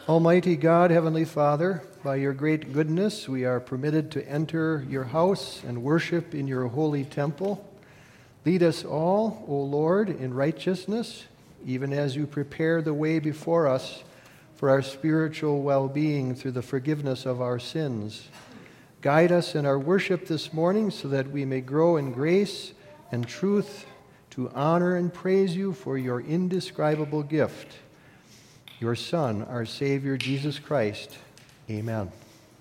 Almighty God, Heavenly Father, by your great goodness we are permitted to enter your house and worship in your holy temple. Lead us all, O Lord, in righteousness, even as you prepare the way before us for our spiritual well-being through the forgiveness of our sins. Guide us in our worship this morning so that we may grow in grace and truth to honor and praise you for your indescribable gift, your Son, our Savior, Jesus Christ. Amen.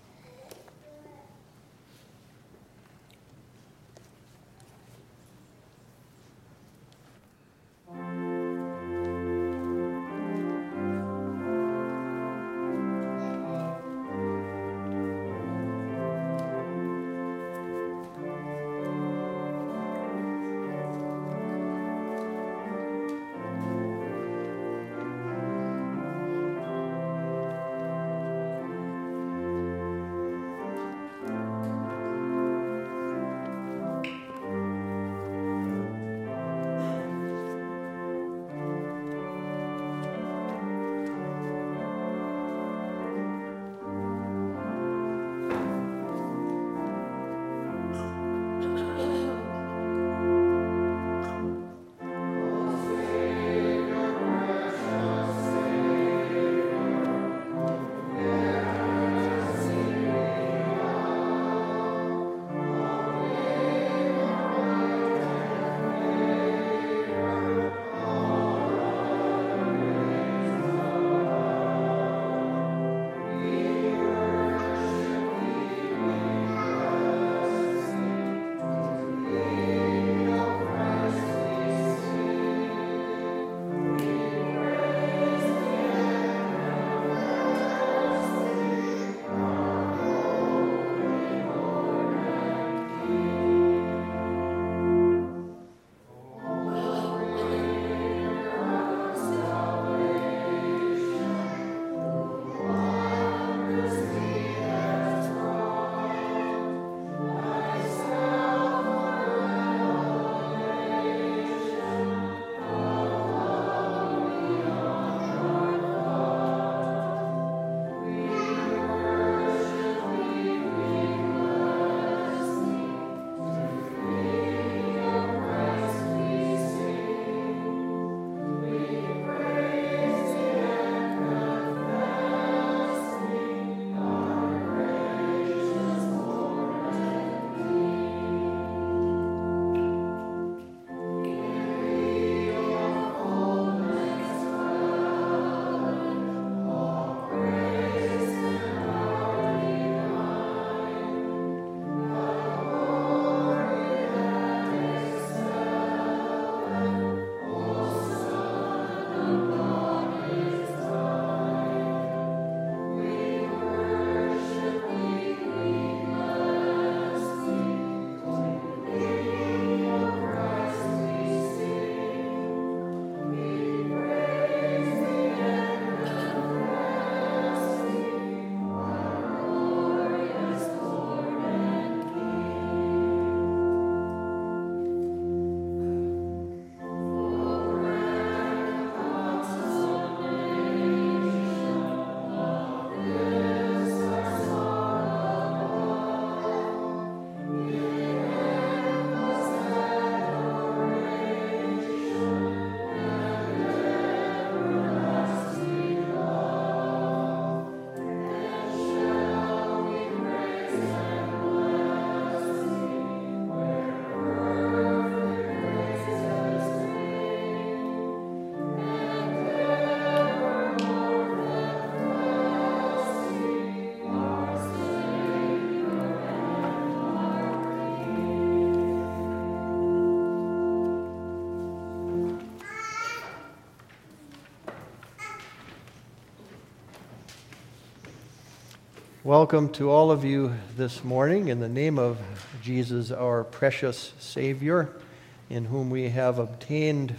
Welcome to all of you this morning in the name of Jesus, our precious Savior, in whom we have obtained,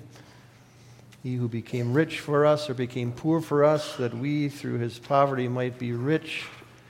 He who became rich for us or became poor for us, that we through His poverty might be rich,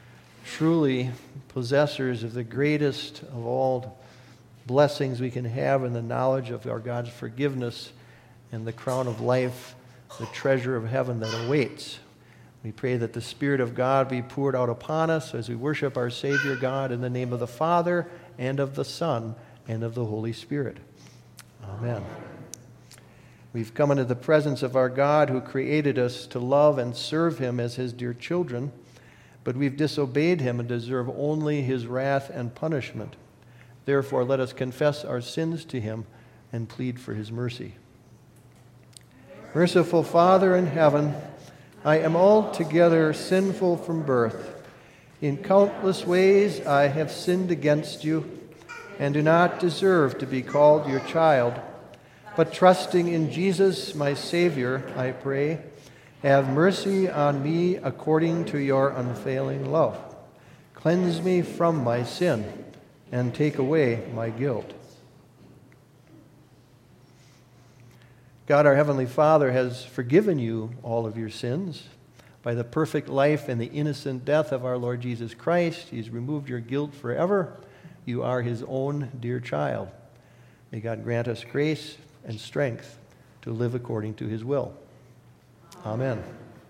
truly possessors of the greatest of all blessings we can have in the knowledge of our God's forgiveness and the crown of life, the treasure of heaven that awaits. We pray that the Spirit of God be poured out upon us as we worship our Savior God in the name of the Father, and of the Son, and of the Holy Spirit. Amen. We've come into the presence of our God who created us to love and serve Him as His dear children, but we've disobeyed Him and deserve only His wrath and punishment. Therefore, let us confess our sins to Him and plead for His mercy. Merciful Father in heaven, I am altogether sinful from birth. In countless ways I have sinned against you and do not deserve to be called your child. But trusting in Jesus, my Savior, I pray, have mercy on me according to your unfailing love. Cleanse me from my sin and take away my guilt. God, our Heavenly Father, has forgiven you all of your sins. By the perfect life and the innocent death of our Lord Jesus Christ, He's removed your guilt forever. You are His own dear child. May God grant us grace and strength to live according to His will. Amen.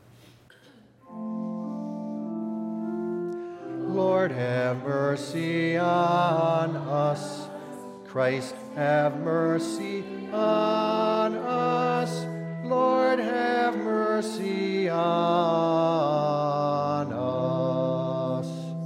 Lord, have mercy on us. Christ, have mercy on us. Lord, have mercy on us.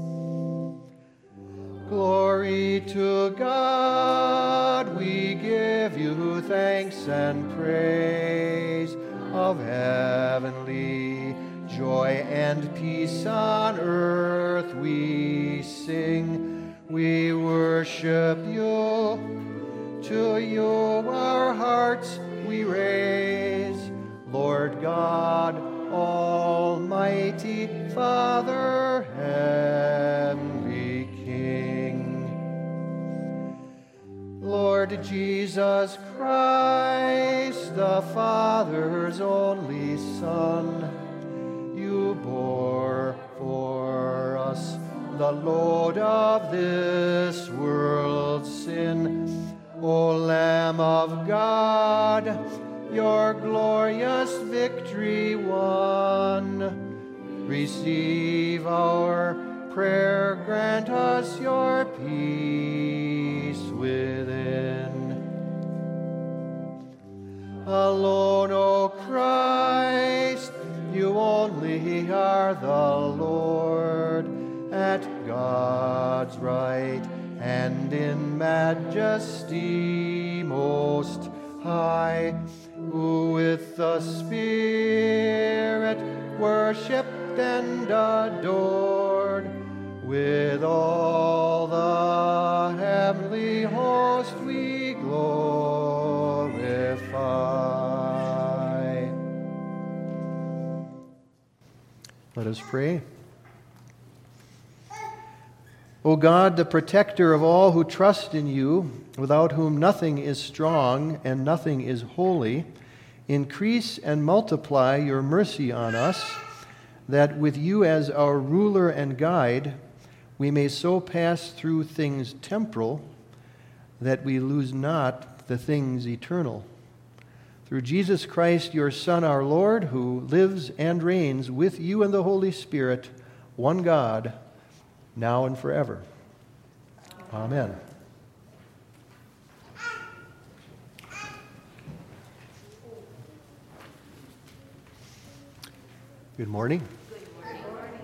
Glory to God, we give you thanks and praise. Of heavenly joy and peace on earth we sing. We worship you, to you our hearts we raise. Lord God, Almighty Father, Heavenly King. Lord Jesus Christ, the Father's only Son, you bore for us the load of this world's sin. O Lamb of God, your glorious victory won. Receive our prayer, grant us your peace within. Alone, O Christ, you only are the Lord, at God's right and in majesty most high, who with the Spirit worshipped and adored, with all the heavenly host we glorify. Let us pray. O God, the protector of all who trust in you, without whom nothing is strong and nothing is holy, increase and multiply your mercy on us, that with you as our ruler and guide, we may so pass through things temporal that we lose not the things eternal. Through Jesus Christ, your Son, our Lord, who lives and reigns with you and the Holy Spirit, one God, now and forever. Amen. Good morning. Good morning.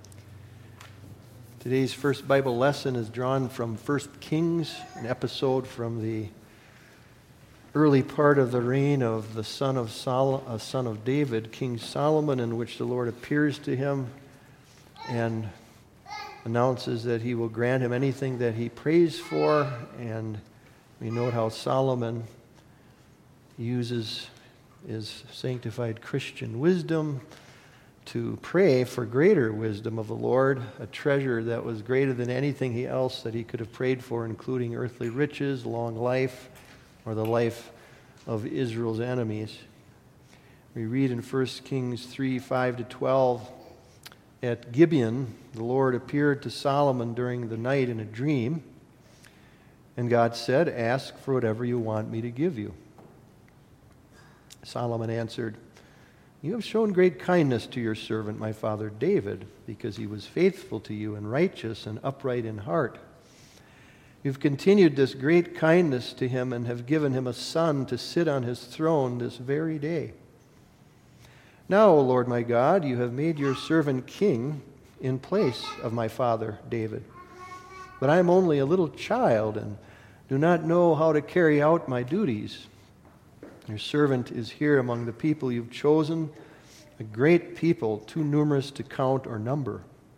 Today's first Bible lesson is drawn from 1 Kings, an episode from the early part of the reign of the son of David, King Solomon, in which the Lord appears to him and announces that he will grant him anything that he prays for. And we note how Solomon uses his sanctified Christian wisdom to pray for greater wisdom of the Lord, a treasure that was greater than anything else that he could have prayed for, including earthly riches, long life, or the life of Israel's enemies. We read in 1 Kings 3, 5-12, at Gibeon, the Lord appeared to Solomon during the night in a dream, and God said, "Ask for whatever you want me to give you." Solomon answered, You have shown great kindness to your servant, my father David, because he was faithful to you and righteous and upright in heart. You've continued this great kindness to him and have given him a son to sit on his throne this very day. Now, O Lord my God, you have made your servant king in place of my father David. But I am only a little child and do not know how to carry out my duties. Your servant is here among the people you've chosen, a great people, too numerous to count or number.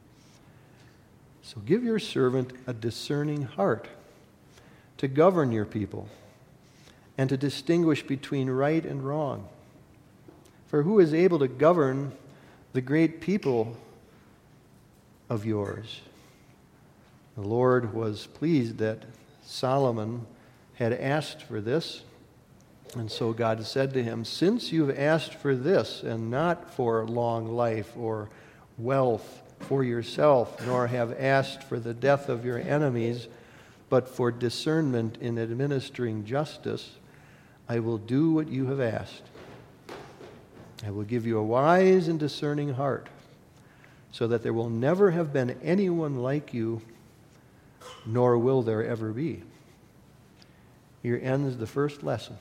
So give your servant a discerning heart to govern your people and to distinguish between right and wrong. For who is able to govern the great people of yours? The Lord was pleased that Solomon had asked for this, and so God said to him, "Since you've asked for this and not for long life or wealth for yourself, nor have asked for the death of your enemies, but for discernment in administering justice, I will do what you have asked. I will give you a wise and discerning heart, so that there will never have been anyone like you, nor will there ever be." Here ends the first lesson.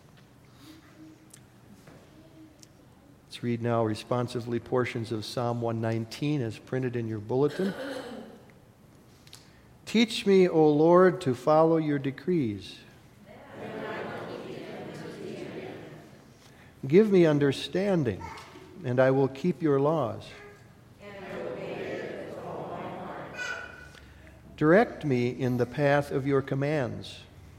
Let's read now responsively portions of Psalm 119 as printed in your bulletin. Teach me, O Lord, to follow your decrees. Give me understanding, and I will keep your laws. Direct me in the path of your commands.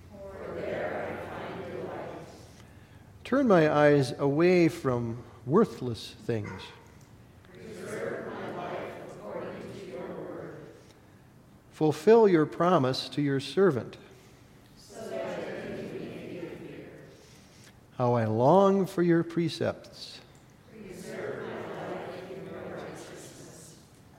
Turn my eyes away from worthless things. Preserve my life according to your word. Fulfill your promise to your servant. So that there may be fear. How I long for your precepts. Preserve my life in your righteousness.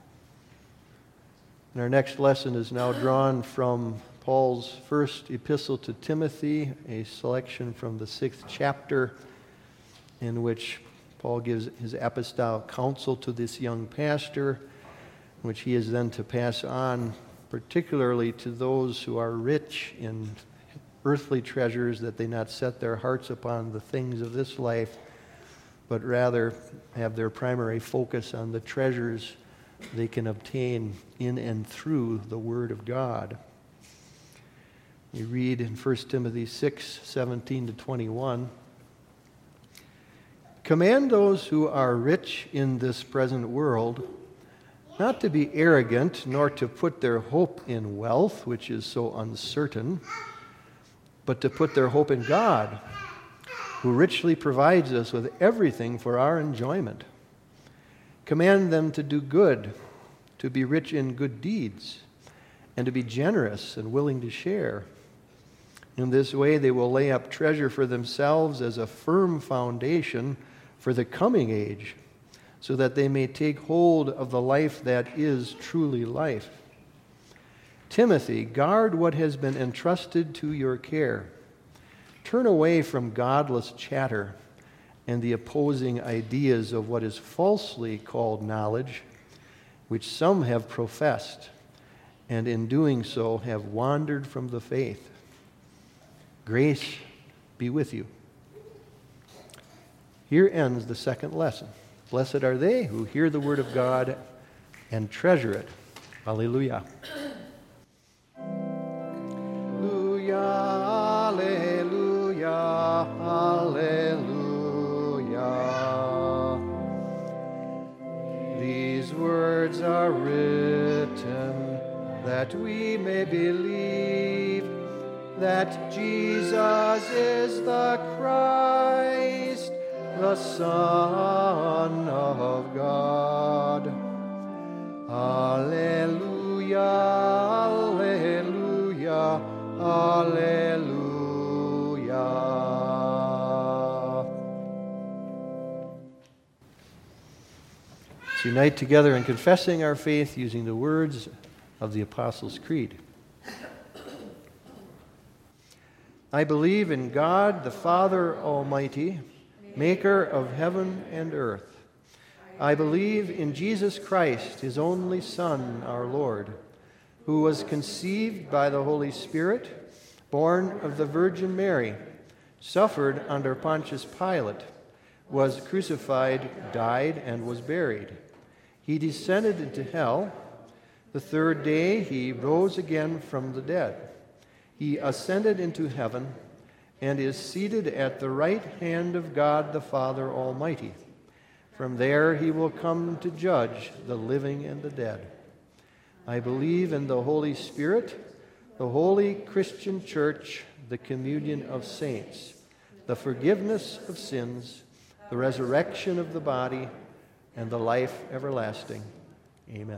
And our next lesson is now drawn from Paul's first epistle to Timothy, a selection from the 6th chapter, in which Paul gives his apostolic counsel to this young pastor, which he is then to pass on, particularly to those who are rich in earthly treasures, that they not set their hearts upon the things of this life, but rather have their primary focus on the treasures they can obtain in and through the Word of God. We read in 1 Timothy 6:17-21, "Command those who are rich in this present world not to be arrogant, nor to put their hope in wealth, which is so uncertain, but to put their hope in God, who richly provides us with everything for our enjoyment. Command them to do good, to be rich in good deeds, and to be generous and willing to share. In this way they will lay up treasure for themselves as a firm foundation for the coming age, so that they may take hold of the life that is truly life. Timothy, guard what has been entrusted to your care. Turn away from godless chatter and the opposing ideas of what is falsely called knowledge, which some have professed, and in doing so have wandered from the faith. Grace be with you." Here ends the second lesson. Blessed are they who hear the word of God and treasure it. Alleluia. Alleluia, alleluia, alleluia. These words are written that we may believe that Jesus is the Christ, the Son of God. Alleluia, alleluia, alleluia. Let's unite together in confessing our faith using the words of the Apostles' Creed. I believe in God, the Father Almighty, maker of heaven and earth. I believe in Jesus Christ, his only Son, our Lord, who was conceived by the Holy Spirit, born of the Virgin Mary, suffered under Pontius Pilate, was crucified, died, and was buried. He descended into hell. The third day he rose again from the dead. He ascended into heaven and is seated at the right hand of God the Father Almighty. From there he will come to judge the living and the dead. I believe in the Holy Spirit, the holy Christian church, the communion of saints, the forgiveness of sins, the resurrection of the body, and the life everlasting. Amen.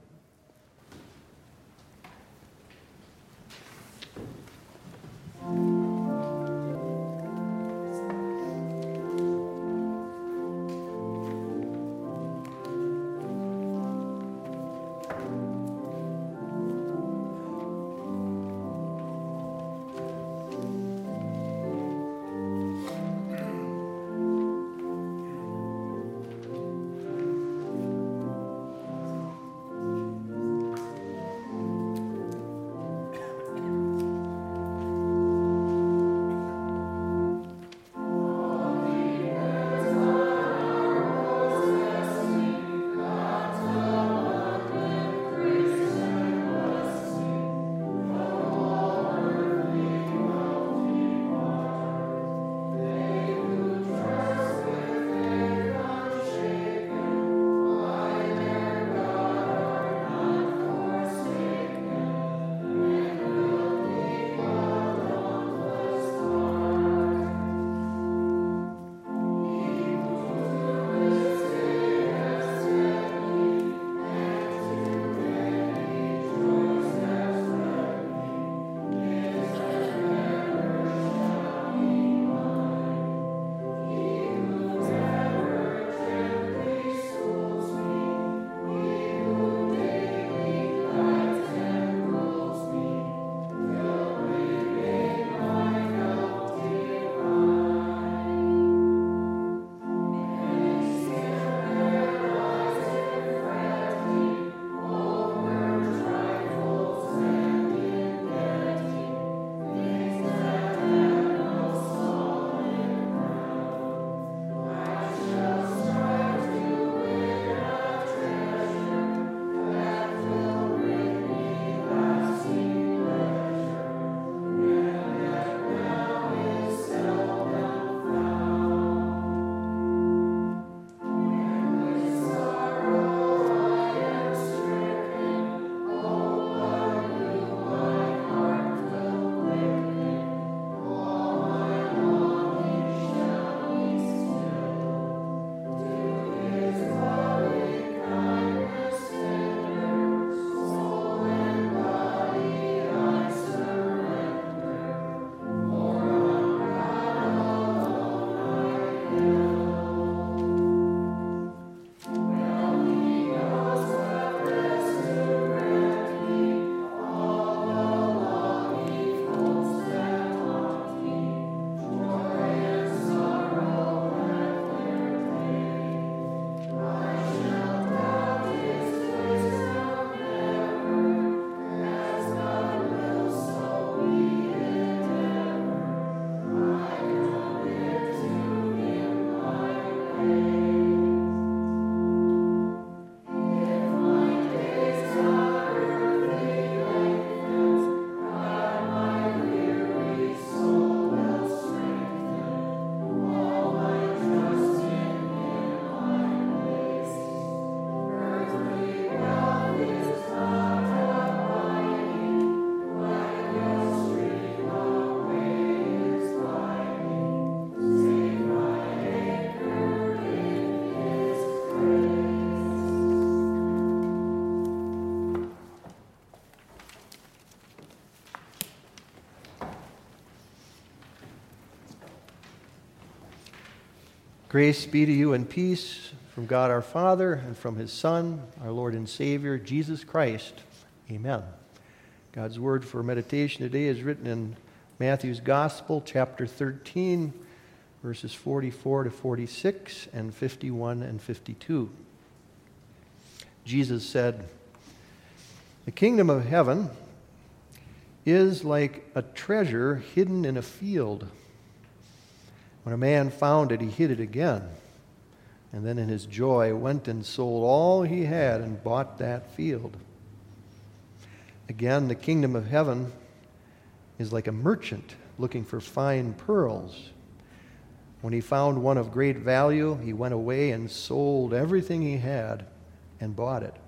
Grace be to you and peace from God our Father and from his Son, our Lord and Savior, Jesus Christ. Amen. God's word for meditation today is written in Matthew's Gospel, chapter 13, verses 44 to 46 and 51 and 52. Jesus said, "The kingdom of heaven is like a treasure hidden in a field. When a man found it, he hid it again, and then in his joy went and sold all he had and bought that field. Again, the kingdom of heaven is like a merchant looking for fine pearls. When he found one of great value, he went away and sold everything he had and bought it."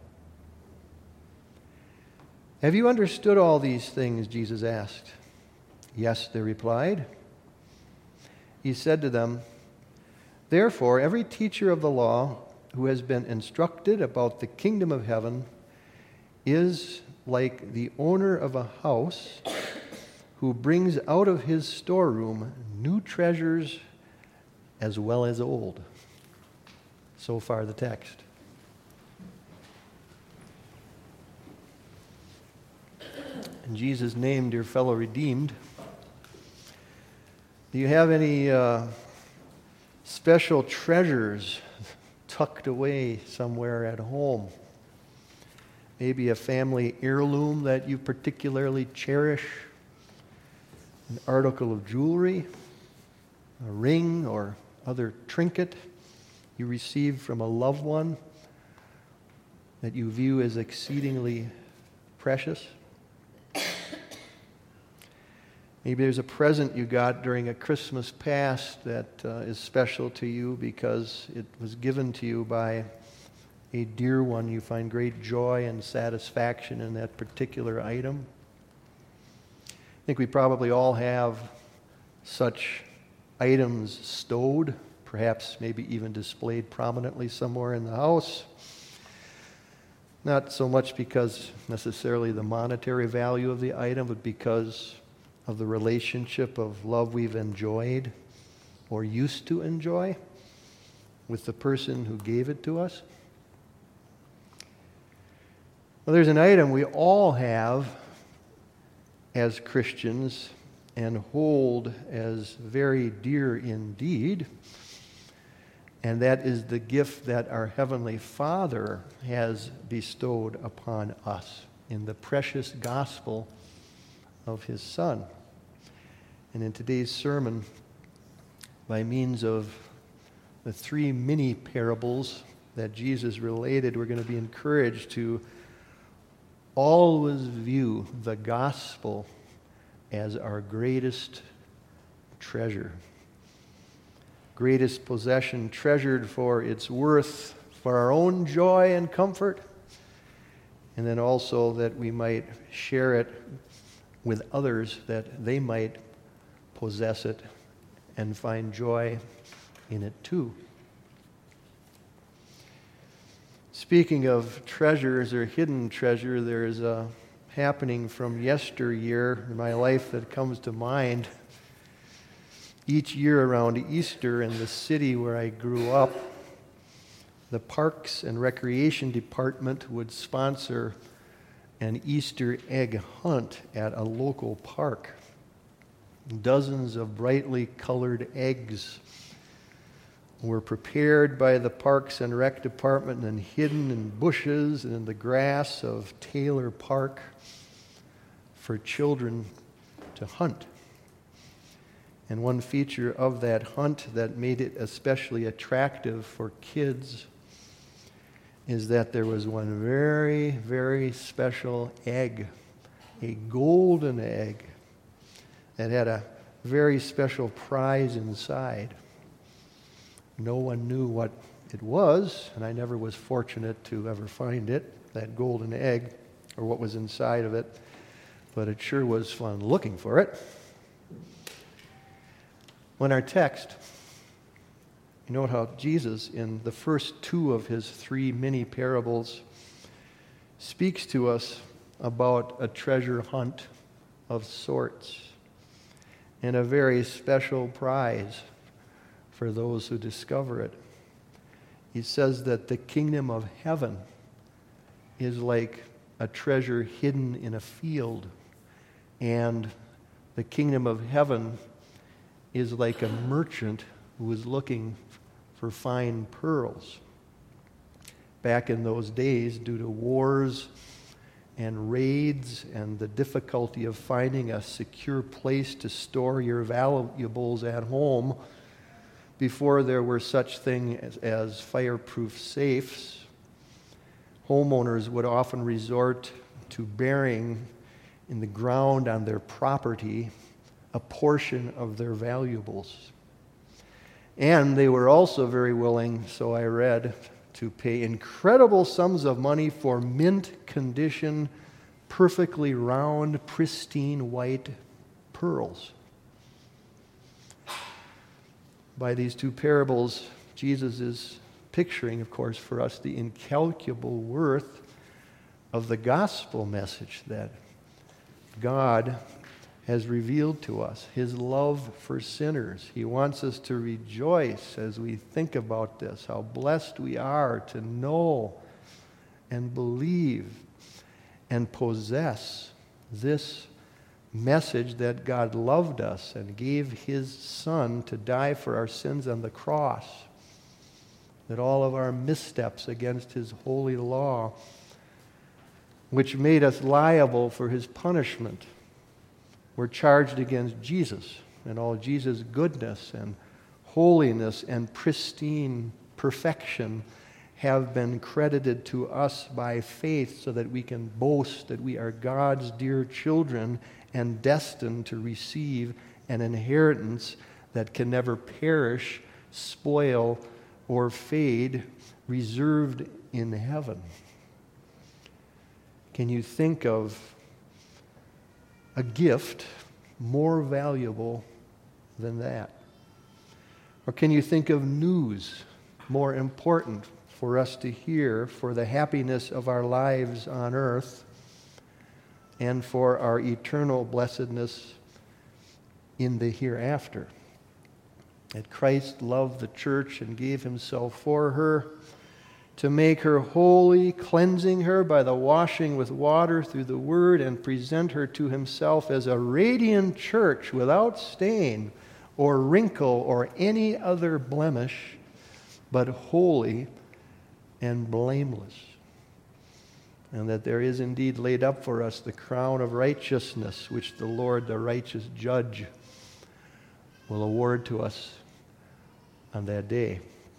"Have you understood all these things?" Jesus asked. "Yes," they replied. He said to them, "Therefore, every teacher of the law who has been instructed about the kingdom of heaven is like the owner of a house who brings out of his storeroom new treasures as well as old." So far, the text. In Jesus' name, dear fellow redeemed, do you have any special treasures tucked away somewhere at home? Maybe a family heirloom that you particularly cherish, an article of jewelry, a ring or other trinket you received from a loved one that you view as exceedingly precious. Maybe there's a present you got during a Christmas past that is special to you because it was given to you by a dear one. You find great joy and satisfaction in that particular item. I think we probably all have such items stowed, perhaps maybe even displayed prominently somewhere in the house. Not so much because necessarily the monetary value of the item, but because of the relationship of love we've enjoyed or used to enjoy with the person who gave it to us. Well, there's an item we all have as Christians and hold as very dear indeed, and that is the gift that our Heavenly Father has bestowed upon us in the precious gospel of His Son. And in today's sermon, by means of the three mini parables that Jesus related, we're going to be encouraged to always view the gospel as our greatest treasure, greatest possession, treasured for its worth, for our own joy and comfort, and then also that we might share it with others, that they might possess it and find joy in it too. Speaking of treasures or hidden treasure, there is a happening from yesteryear in my life that comes to mind. Each year around Easter in the city where I grew up, the Parks and Recreation Department would sponsor an Easter egg hunt at a local park. Dozens of brightly colored eggs were prepared by the Parks and Rec Department and hidden in bushes and in the grass of Taylor Park for children to hunt. And one feature of that hunt that made it especially attractive for kids is that there was one very, very special egg, a golden egg that had a very special prize inside. No one knew what it was, and I never was fortunate to ever find it, that golden egg, or what was inside of it, but it sure was fun looking for it. When our text, you know how Jesus, in the first two of his three mini parables, speaks to us about a treasure hunt of sorts and a very special prize for those who discover it. He says that the kingdom of heaven is like a treasure hidden in a field, and the kingdom of heaven is like a merchant who was looking for fine pearls. Back in those days, due to wars and raids and the difficulty of finding a secure place to store your valuables at home, before there were such things as fireproof safes, homeowners would often resort to burying in the ground on their property a portion of their valuables. And they were also very willing, so I read, to pay incredible sums of money for mint condition, perfectly round, pristine white pearls. By these two parables, Jesus is picturing, of course, for us the incalculable worth of the gospel message that God has revealed to us, his love for sinners. He wants us to rejoice as we think about this, how blessed we are to know and believe and possess this message that God loved us and gave his Son to die for our sins on the cross, that all of our missteps against his holy law, which made us liable for his punishment, were charged against Jesus, and all Jesus' goodness and holiness and pristine perfection have been credited to us by faith, so that we can boast that we are God's dear children and destined to receive an inheritance that can never perish, spoil, or fade, reserved in heaven. Can you think of a gift more valuable than that? Or can you think of news more important for us to hear for the happiness of our lives on earth and for our eternal blessedness in the hereafter? That Christ loved the church and gave himself for her to make her holy, cleansing her by the washing with water through the word, and present her to himself as a radiant church without stain or wrinkle or any other blemish, but holy and blameless. And that there is indeed laid up for us the crown of righteousness, which the Lord, the righteous judge, will award to us on that day.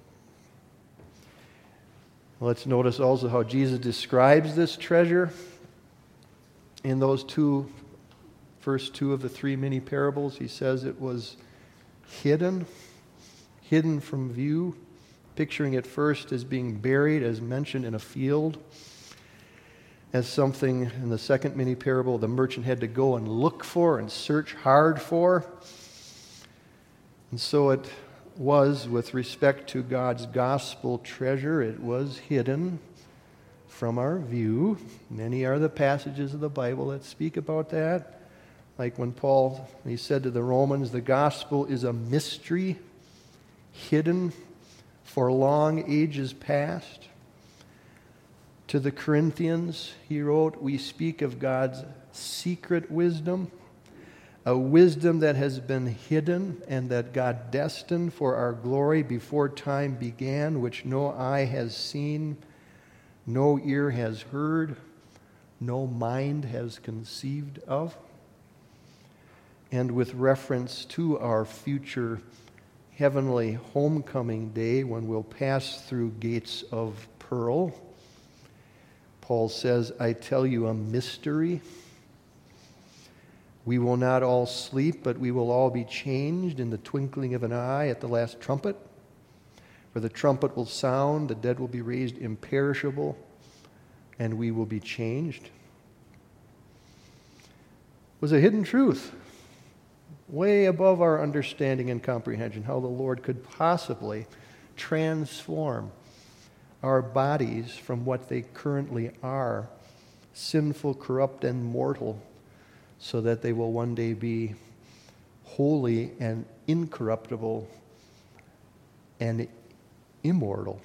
Let's notice also how Jesus describes this treasure in those first two of the three mini parables. He says it was hidden from view, picturing it first as being buried, as mentioned, in a field, as something in the second mini parable the merchant had to go and look for and search hard for. And so it was with respect to God's gospel treasure. It was hidden from our view. Many are the passages of the Bible that speak about that. Like when Paul, he said to the Romans, the gospel is a mystery hidden for long ages past. To the Corinthians, he wrote, we speak of God's secret wisdom, a wisdom that has been hidden and that God destined for our glory before time began, which no eye has seen, no ear has heard, no mind has conceived of. And with reference to our future heavenly homecoming day, when we'll pass through gates of pearl, Paul says, I tell you a mystery. We will not all sleep, but we will all be changed in the twinkling of an eye at the last trumpet. For the trumpet will sound, the dead will be raised imperishable, and we will be changed. It was a hidden truth, way above our understanding and comprehension, how the Lord could possibly transform our bodies from what they currently are, sinful, corrupt, and mortal, so that they will one day be holy and incorruptible and immortal.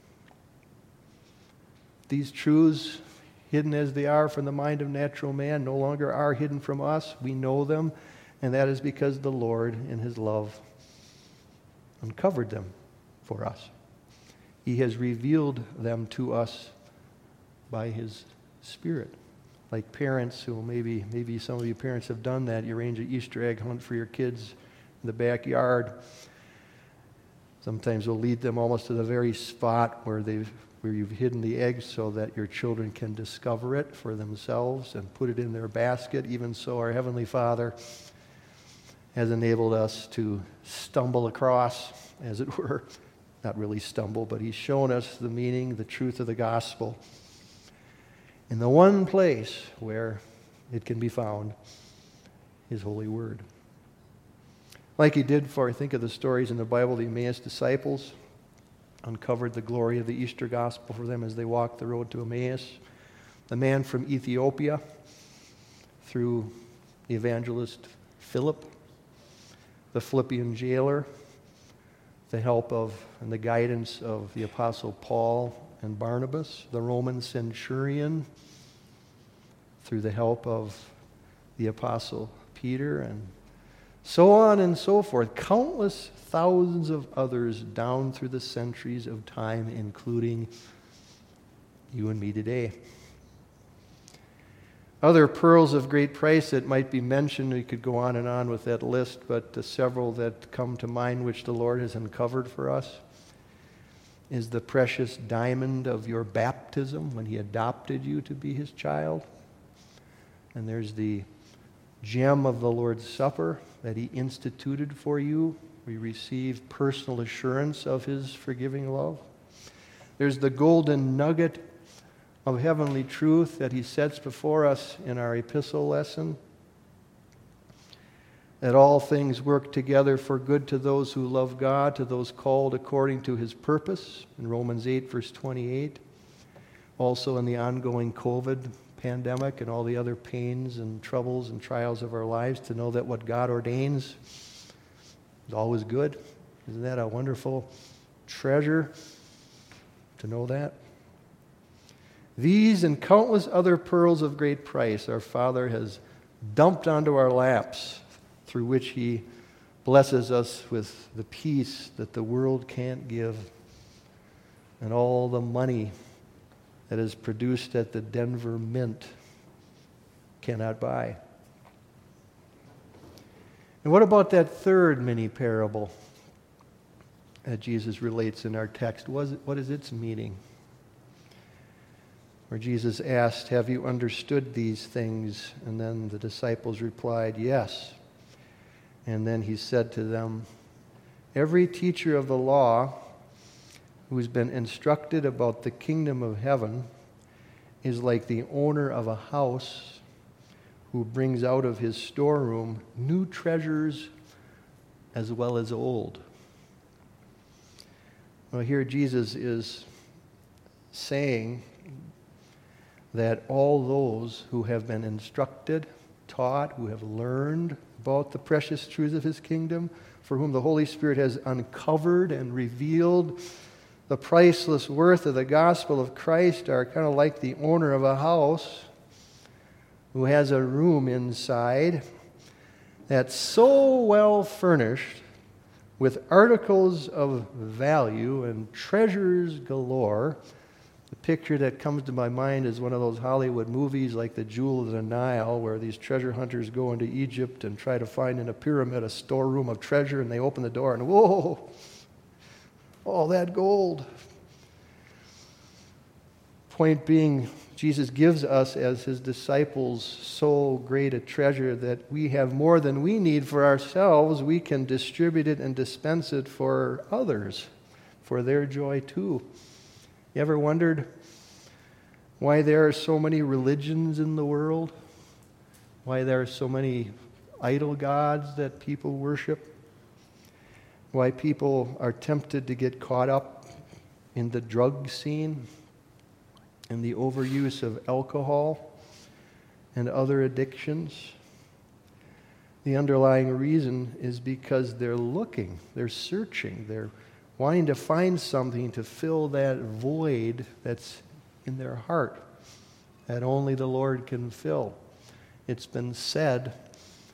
These truths, hidden as they are from the mind of natural man, no longer are hidden from us. We know them, and that is because the Lord, in his love, uncovered them for us. He has revealed them to us by His Spirit. Like parents who maybe some of you parents have done that. You arrange an Easter egg hunt for your kids in the backyard. Sometimes we'll lead them almost to the very spot where you've hidden the eggs so that your children can discover it for themselves and put it in their basket. Even so, our Heavenly Father has enabled us to stumble across, as it were. Not really stumble, but He's shown us the meaning, the truth of the gospel in the one place where it can be found, His holy word. Like He did for, think of the stories in the Bible, the Emmaus disciples uncovered the glory of the Easter gospel for them as they walked the road to Emmaus. The man from Ethiopia, through the evangelist Philip, the Philippian jailer, the help of and the guidance of the Apostle Paul and Barnabas, the Roman centurion, through the help of the Apostle Peter, and so on and so forth. Countless thousands of others down through the centuries of time, including you and me today. Other pearls of great price that might be mentioned, we could go on and on with that list, but several that come to mind which the Lord has uncovered for us is the precious diamond of your baptism when He adopted you to be His child. And there's the gem of the Lord's Supper that He instituted for you. We receive personal assurance of His forgiving love. There's the golden nugget of heavenly truth that He sets before us in our epistle lesson, that all things work together for good to those who love God, to those called according to His purpose, in Romans 8, verse 28. Also in the ongoing COVID pandemic and all the other pains and troubles and trials of our lives, to know that what God ordains is always good. Isn't that a wonderful treasure to know that? These and countless other pearls of great price our Father has dumped onto our laps, through which He blesses us with the peace that the world can't give, and all the money that is produced at the Denver Mint cannot buy. And what about that third mini parable that Jesus relates in our text? What is its meaning? Where Jesus asked, "Have you understood these things?" And then the disciples replied, "Yes." And then He said to them, "Every teacher of the law who has been instructed about the kingdom of heaven is like the owner of a house who brings out of his storeroom new treasures as well as old." Well, here Jesus is saying that all those who have been instructed, taught, who have learned about the precious truths of His kingdom, for whom the Holy Spirit has uncovered and revealed the priceless worth of the gospel of Christ, are kind of like the owner of a house who has a room inside that's so well furnished with articles of value and treasures galore. The picture that comes to my mind is one of those Hollywood movies like The Jewel of the Nile, where these treasure hunters go into Egypt and try to find in a pyramid a storeroom of treasure, and they open the door and whoa, all that gold. Point being, Jesus gives us as His disciples so great a treasure that we have more than we need for ourselves. We can distribute it and dispense it for others, for their joy too. You ever wondered why there are so many religions in the world? Why there are so many idol gods that people worship? Why people are tempted to get caught up in the drug scene and the overuse of alcohol and other addictions? The underlying reason is because they're looking, they're searching, they're wanting to find something to fill that void that's in their heart that only the Lord can fill. It's been said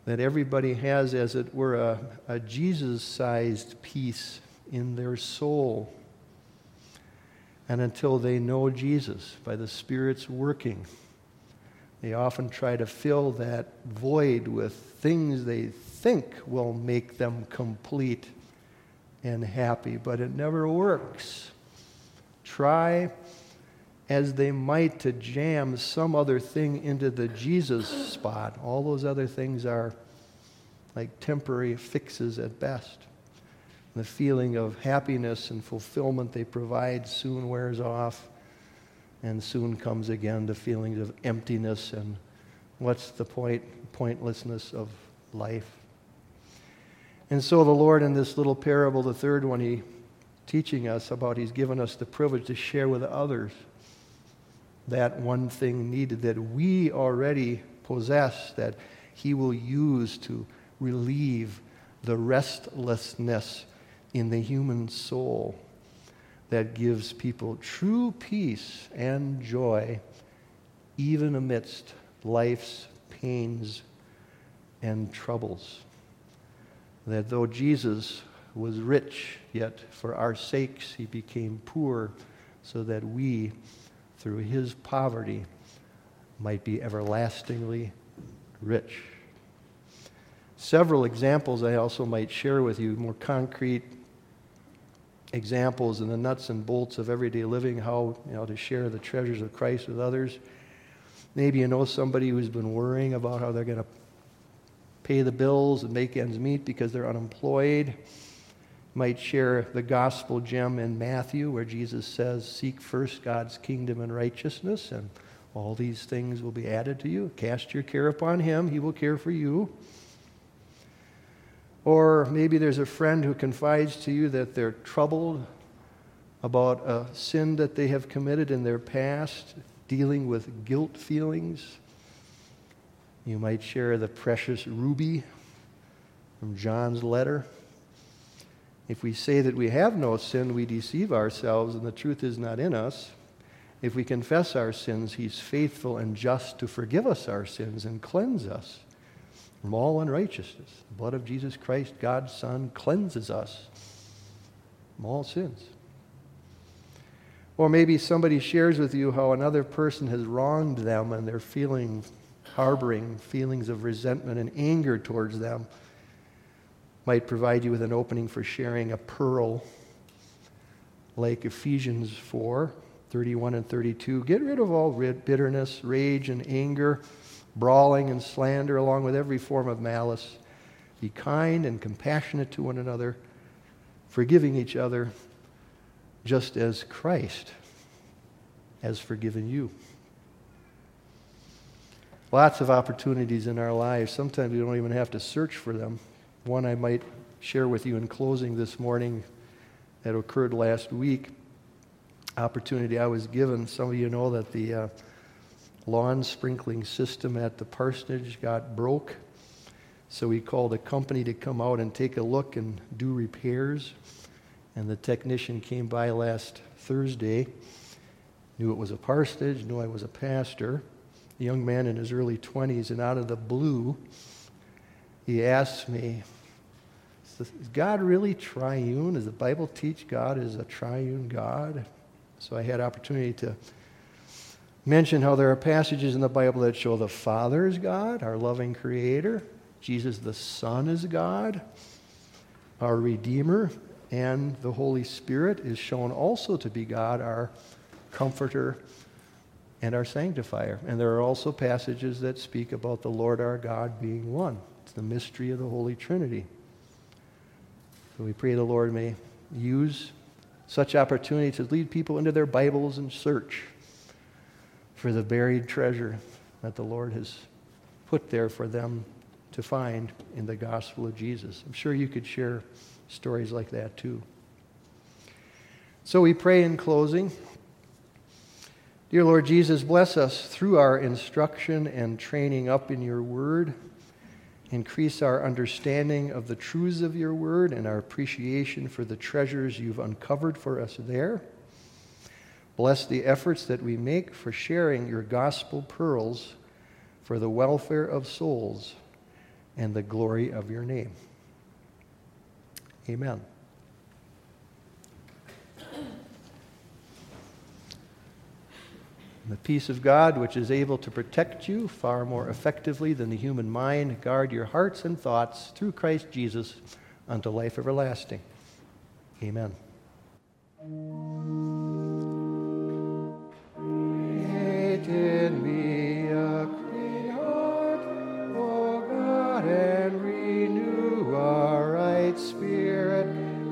that everybody has, as it were, a Jesus-sized peace in their soul. And until they know Jesus by the Spirit's working, they often try to fill that void with things they think will make them complete and happy, but it never works. Try as they might to jam some other thing into the Jesus spot. All those other things are like temporary fixes at best. The feeling of happiness and fulfillment they provide soon wears off, and soon comes again the feelings of emptiness and what's the pointlessness of life. And so the Lord, in this little parable, the third one, He's teaching us about, He's given us the privilege to share with others that one thing needed that we already possess, that He will use to relieve the restlessness in the human soul that gives people true peace and joy even amidst life's pains and troubles. That though Jesus was rich, yet for our sakes He became poor, so that we, through His poverty, might be everlastingly rich. Several examples I also might share with you, more concrete examples in the nuts and bolts of everyday living, how to share the treasures of Christ with others. Maybe you know somebody who's been worrying about how they're going to pay the bills and make ends meet because they're unemployed. Might share the gospel gem in Matthew where Jesus says, "Seek first God's kingdom and righteousness, and all these things will be added to you. Cast your care upon Him, He will care for you." Or maybe there's a friend who confides to you that they're troubled about a sin that they have committed in their past, dealing with guilt feelings. You might share the precious ruby from John's letter. If we say that we have no sin, we deceive ourselves and the truth is not in us. If we confess our sins, He's faithful and just to forgive us our sins and cleanse us from all unrighteousness. The blood of Jesus Christ, God's Son, cleanses us from all sins. Or maybe somebody shares with you how another person has wronged them and they're harboring feelings of resentment and anger towards them. Might provide you with an opening for sharing a pearl like Ephesians 4:31 and 32. Get rid of all bitterness, rage, and anger, brawling and slander, along with every form of malice. Be kind and compassionate to one another, forgiving each other, just as Christ has forgiven you. Lots of opportunities in our lives. Sometimes we don't even have to search for them. One I might share with you in closing this morning that occurred last week. Opportunity I was given. Some of you know that the lawn sprinkling system at the parsonage got broke. So we called a company to come out and take a look and do repairs. And the technician came by last Thursday, knew it was a parsonage, knew I was a pastor, a young man in his early 20s, and out of the blue, he asked me, "Is God really triune? Does the Bible teach God is a triune God?" So I had opportunity to mention how there are passages in the Bible that show the Father is God, our loving Creator, Jesus the Son is God, our Redeemer, and the Holy Spirit is shown also to be God, our Comforter and our Sanctifier. And there are also passages that speak about the Lord our God being one. It's the mystery of the Holy Trinity. So we pray the Lord may use such opportunity to lead people into their Bibles and search for the buried treasure that the Lord has put there for them to find in the gospel of Jesus. I'm sure you could share stories like that too. So we pray in closing. Dear Lord Jesus, bless us through our instruction and training up in your word. Increase our understanding of the truths of your word and our appreciation for the treasures you've uncovered for us there. Bless the efforts that we make for sharing your gospel pearls for the welfare of souls. and the glory of your name. Amen. And the peace of God, which is able to protect you far more effectively than the human mind, guard your hearts and thoughts through Christ Jesus unto life everlasting. Amen. Create in me a clean heart, O God, and renew a right spirit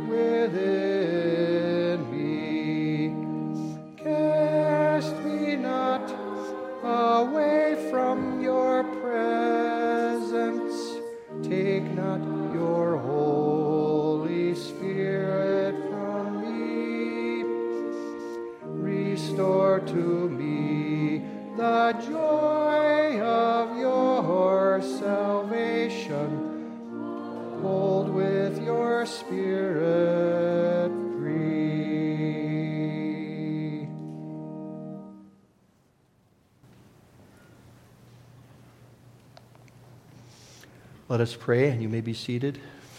within me. Cast me not away from your presence. Take not your Holy Spirit from me. Restore to me the joy of your salvation. Hold with your Spirit free. Let us pray, and you may be seated.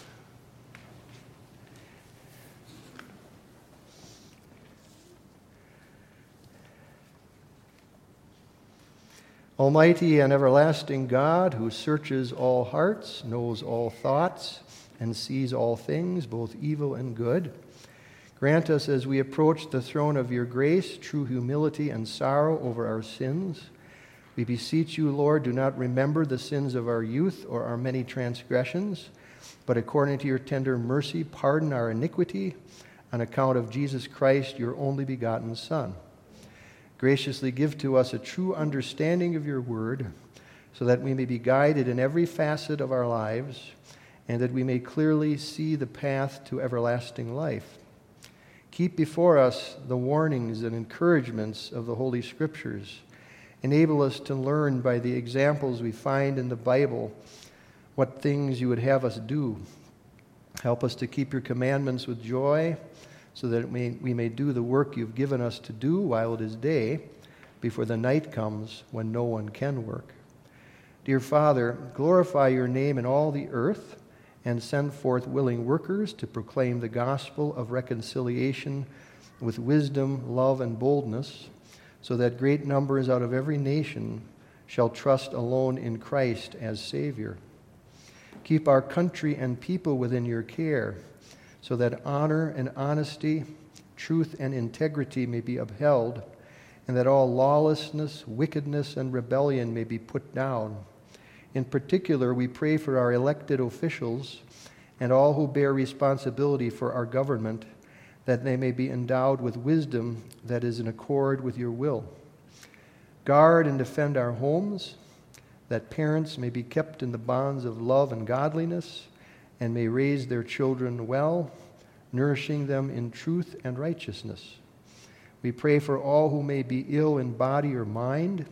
Almighty and everlasting God, who searches all hearts, knows all thoughts, and sees all things, both evil and good, grant us as we approach the throne of your grace true humility and sorrow over our sins. We beseech you, Lord, do not remember the sins of our youth or our many transgressions, but according to your tender mercy, pardon our iniquity on account of Jesus Christ, your only begotten Son. Graciously give to us a true understanding of your word, so that we may be guided in every facet of our lives, and that we may clearly see the path to everlasting life. Keep before us the warnings and encouragements of the Holy Scriptures. Enable us to learn by the examples we find in the Bible what things you would have us do. Help us to keep your commandments with joy, so that we may do the work you've given us to do while it is day, before the night comes when no one can work. Dear Father, glorify your name in all the earth, and send forth willing workers to proclaim the gospel of reconciliation with wisdom, love, and boldness, so that great numbers out of every nation shall trust alone in Christ as Savior. Keep our country and people within your care, so that honor and honesty, truth and integrity may be upheld, and that all lawlessness, wickedness, and rebellion may be put down. In particular, we pray for our elected officials and all who bear responsibility for our government, that they may be endowed with wisdom that is in accord with your will. Guard and defend our homes, that parents may be kept in the bonds of love and godliness, and may raise their children well, nourishing them in truth and righteousness. We pray for all who may be ill in body or mind,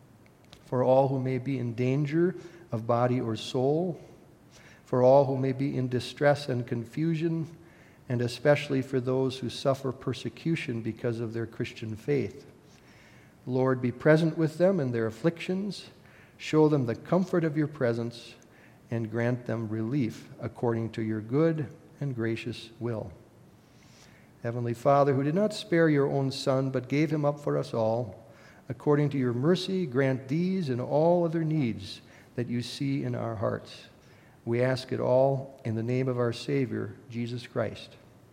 for all who may be in danger of body or soul, for all who may be in distress and confusion, and especially for those who suffer persecution because of their Christian faith. Lord, be present with them in their afflictions, show them the comfort of your presence, and grant them relief according to your good and gracious will. Heavenly Father, who did not spare your own Son, but gave him up for us all, according to your mercy, grant these and all other needs that you see in our hearts. We ask it all in the name of our Savior, Jesus Christ.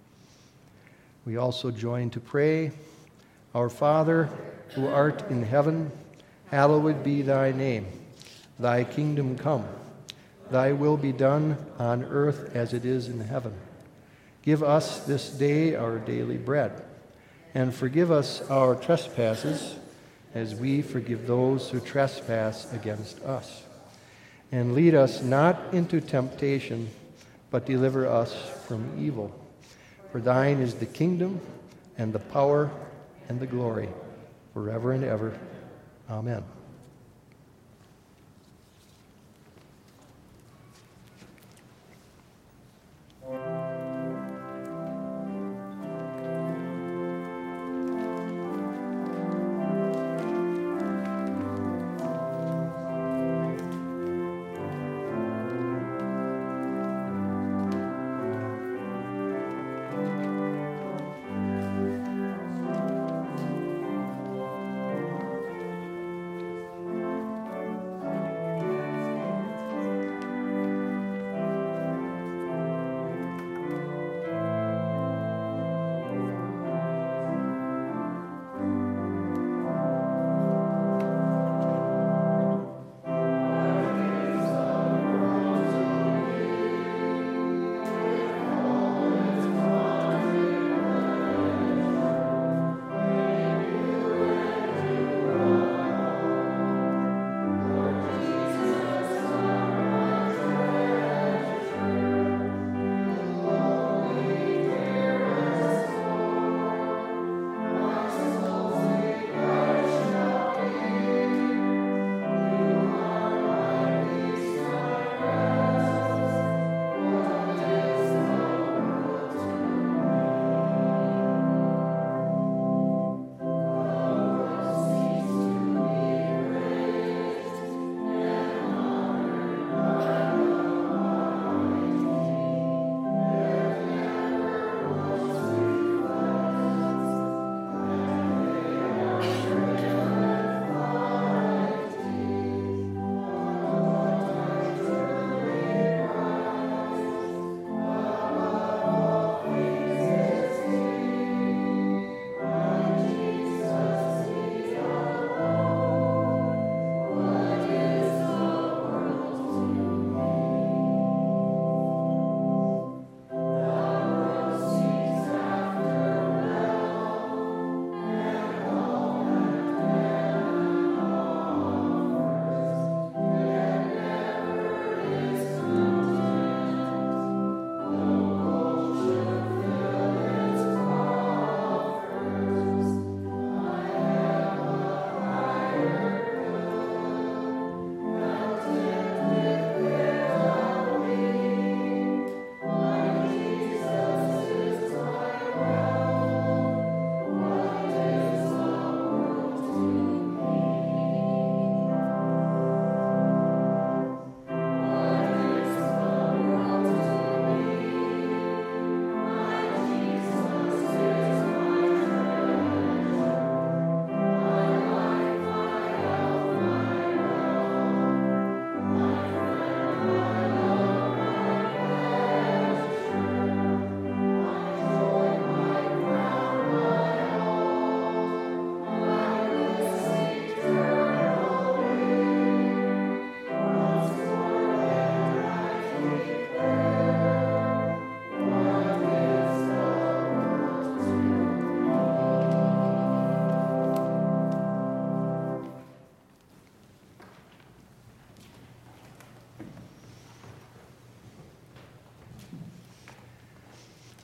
We also join to pray, Our Father, who art in heaven, hallowed be thy name. Thy kingdom come. Thy will be done on earth as it is in heaven. Give us this day our daily bread, and forgive us our trespasses, as we forgive those who trespass against us. And lead us not into temptation, but deliver us from evil. For thine is the kingdom, and the power, and the glory, forever and ever. Amen.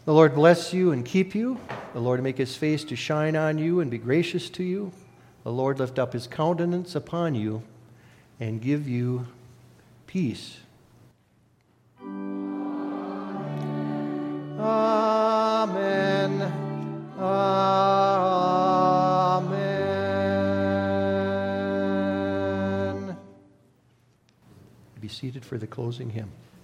The Lord bless you and keep you. The Lord make his face to shine on you and be gracious to you. The Lord lift up his countenance upon you and give you peace. Amen. Amen. Be seated for the closing hymn.